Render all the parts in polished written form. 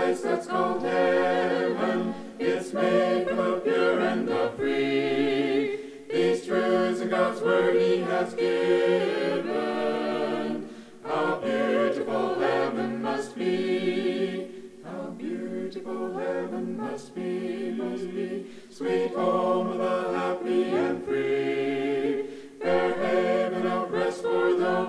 place that's called heaven. It's made for the pure and the free. These truths in God's word He has given. How beautiful heaven must be. How beautiful heaven must be, must be. Sweet home of the happy and free. Fair haven of rest for the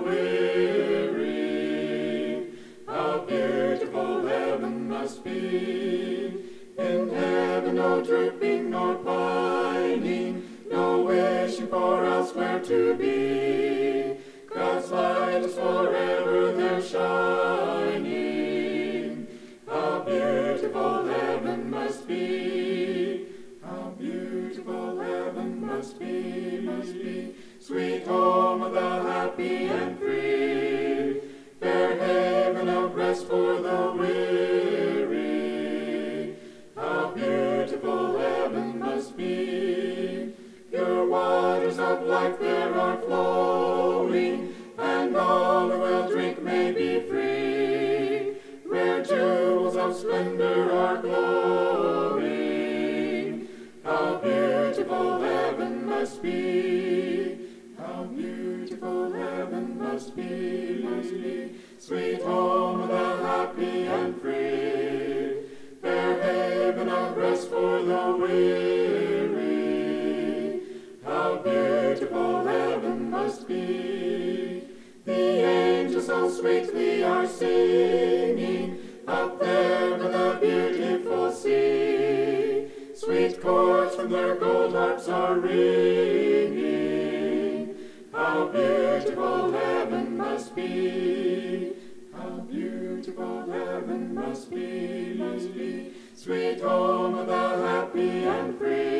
weary. How beautiful heaven must be. In heaven no drooping nor pining, no wishing for elsewhere to be. God's light is forever there shining. How beautiful heaven must be. How beautiful heaven must be, must be. Sweet home of the happy and free. Fair haven of rest for the weary. How beautiful heaven must be. Pure waters of life there are flowing, and all who will drink may be free. Rare jewels of splendor are glowing. How beautiful heaven must be. How beautiful heaven must be, must be. Sweet home of the happy and free. Fair haven of rest for the weary. How beautiful heaven must be. The angels so sweetly are singing up there by the beautiful sea. Sweet chords from their gold harps are ringing. How beautiful heaven must be. How beautiful heaven must be, must be. Sweet home of the happy and free.